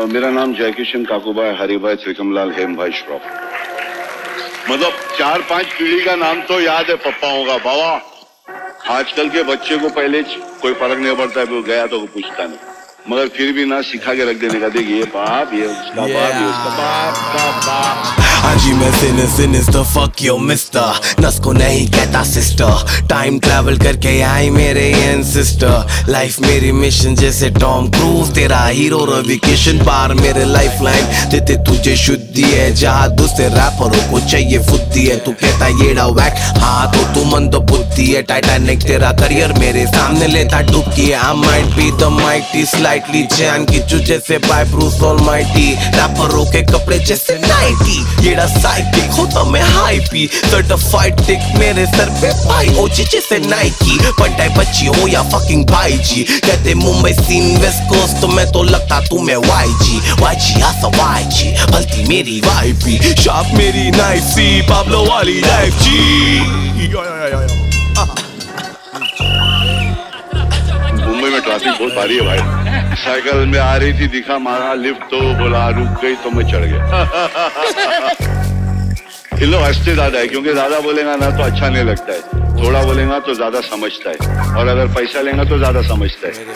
मेरा नाम जयकिशन काकूबाई हरिभाई त्रिकमलाल हेमभाई श्रॉफ। मतलब 4-5 पीढ़ी का नाम तो याद है पप्पाओं का। बाबा आजकल के बच्चे को पहले कोई फर्क नहीं पड़ता है, वो गया तो पूछता नहीं, मगर फिर भी ना सिखा के रख देने का। देख ये बाप, ये उसका बाप, ये उसका बाप का बाप। हाँ जी मैं सिनिस्टर फक यो मिस्टर, नस को नहीं कहता सिस्टर। टाइम ट्रैवल करके आई मेरे एंसेस्टर। लाइफ मेरी मिशन जैसे टॉम क्रूज, तेरा हीरो रविकिशन बार मेरे लाइफ लाइन देते तुझे शुद्धि है। जहाँ दूसरे रैपरों को चाहिए फुद्दी है, तू कहता येड़ा वैक, हाँ तो तू मन तो बुद्धि है। टाइटैनिक तेरा करियर मेरे सामने लेता डुबकी है। I might be the mighty slightly Jain की चू जैसे बाय ब्रूस ऑलमाइटी। रैपरों के कपड़े जैसे नाइटी, येड़ा साइकिक होता मैं हाई पी। सर्टिफाइड टिक मेरे सर पे भाई ओजी जैसे नाइकी। पंटाई बच्ची हो या फकिंग भाई जी, कहते मुंबई सीन वेस्ट कोस्ट तो मैं तो लगता तू मैं YG आसा YG। भलती मेरी वाइपी, शार्प मेरी नाइफ सी, पाब्लो वाली लाइफ जी। मुंबई में ट्रैफिक बहुत भारी है भाई। साइकिल में आ रही थी, दिखा मारा लिफ्ट तो बोला रुक गई तो मैं चढ़ गया। इन लोग हंसते ज्यादा है, क्योंकि ज्यादा बोलेगा ना तो अच्छा नहीं लगता है, थोड़ा बोलेगा तो ज्यादा समझता है, और अगर पैसा लेगा तो ज्यादा समझता है।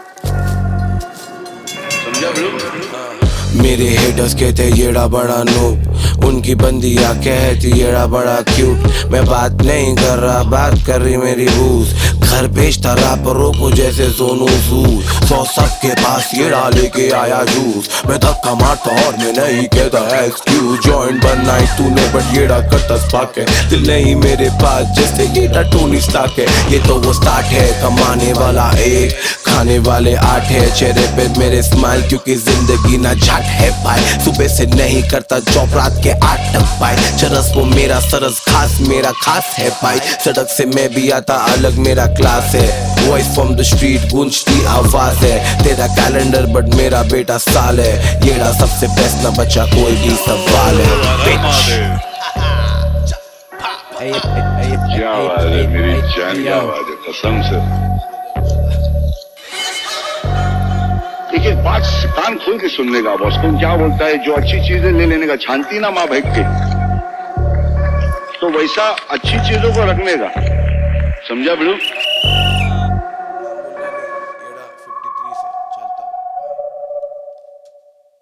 समझा ब्रो? मेरे हेटर्स कहते येड़ा बड़ा नूब, उनकी बंदियाँ कहती येड़ा बड़ा क्यूट। मैं बात नहीं कर रहा, बात कर रही मेरी बूस। घर भेजता रैपरों को जैसे सोनू सूद। 100 सबके पास येड़ा लेके आया जूस। मैं धक्का मारता और मैं नहीं कहता एक्सक्यूज। जॉइंट बनना ही तूने बट येड़ा करता स्पार्क है, दिल नहीं मेरे पास जैसे येड़ा टोनी स्टार्क है। ये तो वो स्टार्ट है, कमाने वाला एक, खाने वाले 8 है। चेहरे पे मेरे स्माइल क्योंकि जिंदगी ना झाट है भाई। सुबह से नहीं करता जॉब, रात के 8 तक भाई। चरस वो मेरा सरस, खास मेरा खास है भाई। सड़क से मैं भी आता अलग, मेरा क्लास है। वॉइस फ्रॉम द स्ट्रीट गूंजती आवाज है। तेरा कैलेंडर बट मेरा बेटा साल है। येड़ा सबसे बेस्ट ना बचा कोई भी सवाल है। क्या आवाज है मेरी जान, क्या आवाज है कसम से। एक बात कान खोल के सुनने का बॉस, कौन क्या बोलता है, जो अच्छी चीजें ले लेने का, छानती ना माँ भाई के, तो वैसा अच्छी चीजों को रखने का। समझा बिल्कुल।